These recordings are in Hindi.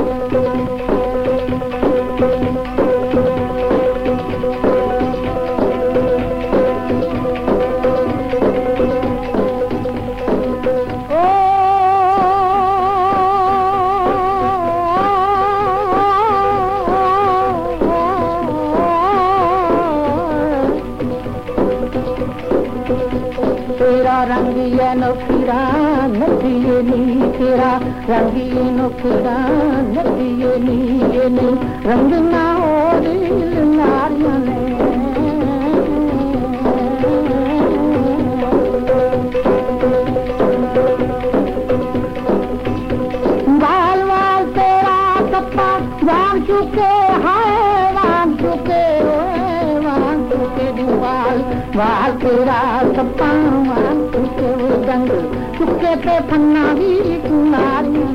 तेरा रंग ये नोखीरा नदिये नी, तेरा रंग ये नोखीरा नदिये नी, ये नी रंग ना और नारियां ने। बाल बाल तेरा कप्पा जान चुके हाय, वान चुके वान चुके बाल बाल तेरा कप्पा वान चुके रंग चुके पे फन्ना भी कुमारियां।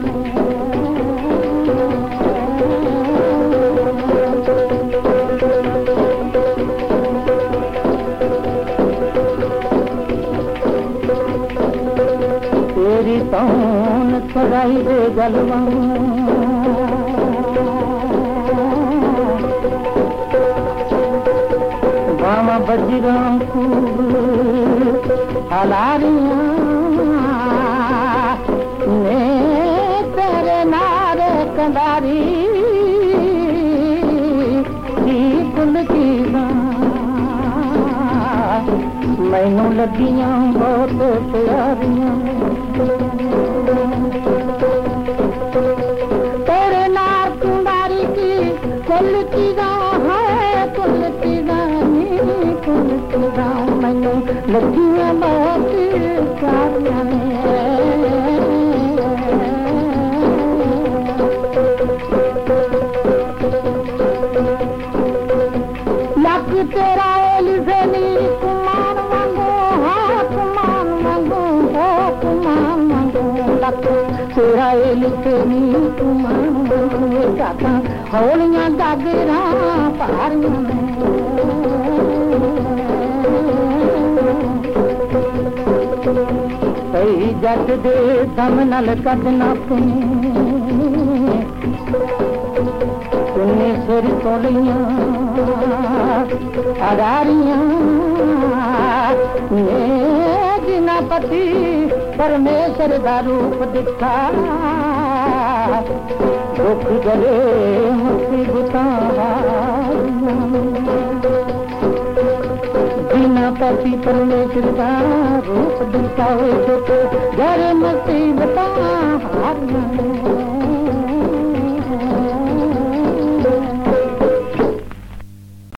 तेरी तौन सराई दे गलवा बामा बजरां खूब हलारियां ने तेरे नारे कंदारी की फुल की मैनू लगियां बहुत प्यारियां। तेरे नार कुंडारी की कुल की है, कुल की मैनू लगियां बहुत प्यारियां। लग तेरा एलिफेनी कुमान मांगो, हाँ कुमान मांगो, हो कुमान मांगो। लग तेरा एलिफेनी कुमान मांगो, जाता हौलियां जागरा पारियां में। कई जट दे दम नल कदना तुन्ने सिर तोलियां अडारियां ने जिना पति परमेश्वर दा रूप दिखा। दुख गले मुसीबतां बिना पति परमेश्वर का रूप दिखावे तो घर मुसीबतां हारियां।